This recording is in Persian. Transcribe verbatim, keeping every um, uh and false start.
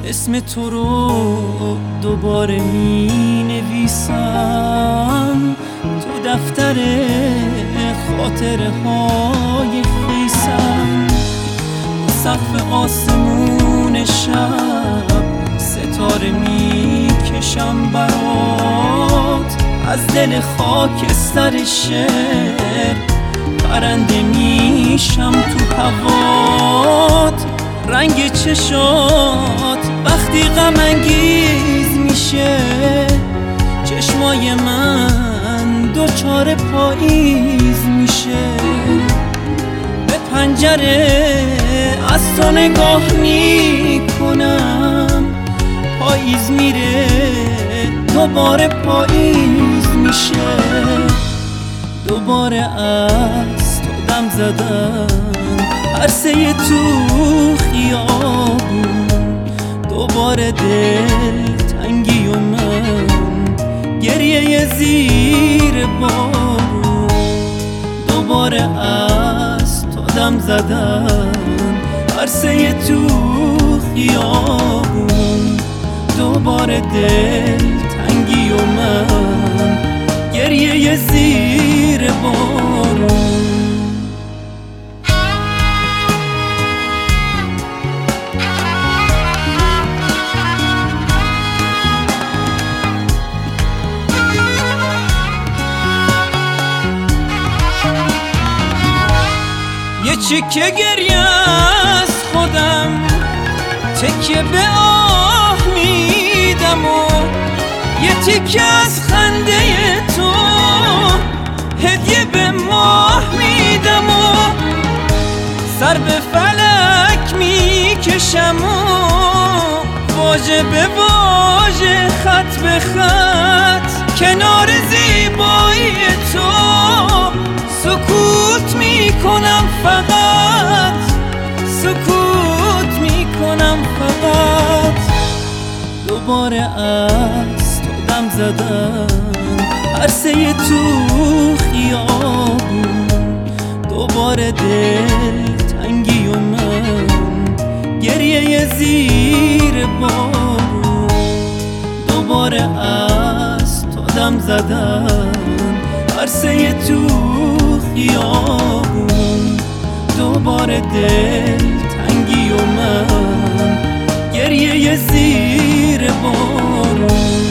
اسم تو رو دوباره می نویسم تو دفتر خاطره های خیسم. سقف آسمون شب ستاره می کشم برات، از دل خاکستر شعر پرنده میشم تو هوات. رنگ چشات وقتی غم انگیز میشه، چشمای من دوچار پاییز میشه. به پنجره از تو نگاه میکنم، پاییز میره دوباره پاییز میشه. دوباره از تو دم زدن عرصه تو خیابون، دوباره دل تنگی و من گریه زیر بارون. دوباره از تو دم زدن عرصه تو خیابون، دوباره دل تنگی و من گریه زیر بارون. یه چیکه گریه از خودم تکیه به آه میدم و یه تیکه از خنده تو هدیه به ماه میدم و سر به فلک میکشم و واژه به واژه خط به خط کنار زیبایی تو سکوت میکنم، فقط سکوت میکنم فقط. دوباره از تو دم زدن عرصه تو خیابون، دوباره دل تنگی و من گریه زیر بارون. دوباره از تو دم زدن عرصه تو خیابون، دوباره دل تنگی و من گریه زیر بارون.